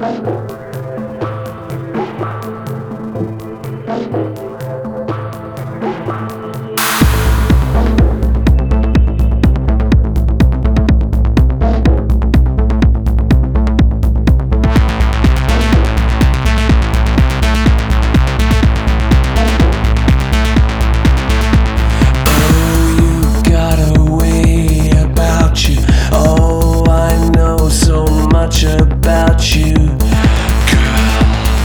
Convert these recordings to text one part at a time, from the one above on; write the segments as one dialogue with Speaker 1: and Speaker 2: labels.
Speaker 1: About you, girl.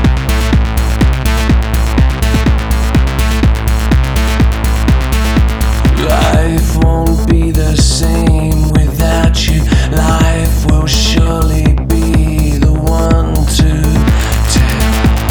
Speaker 1: Life won't be the same without you. Life will surely be the one to tell.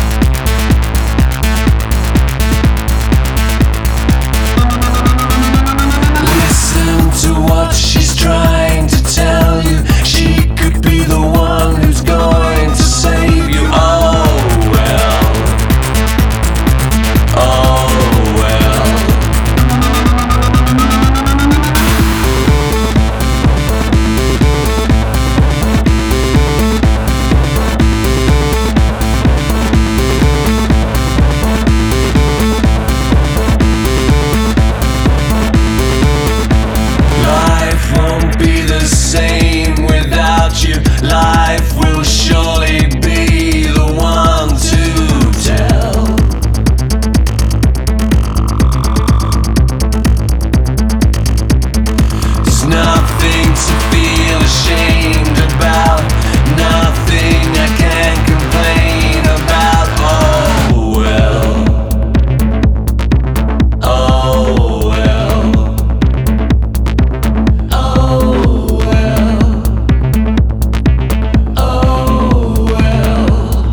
Speaker 1: Listen to what she's trying to tell you. She could be the one who's going to save you. Oh well. Oh well. Life won't be the same without you. Life will surely be the one to tell. There's nothing to feel ashamed about, nothing I can complain about. Oh well. Oh well. Oh well. Oh well.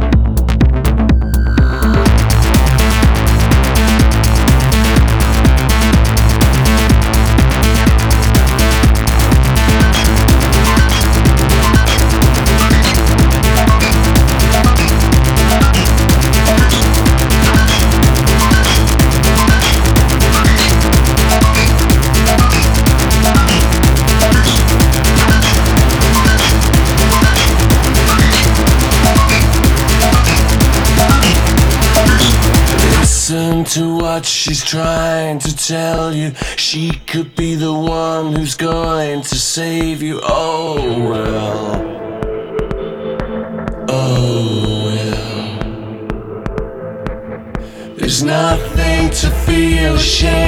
Speaker 1: Listen to what she's trying to tell you. She could be the one who's going to save you. Oh well. Oh well. There's nothing to feel ashamed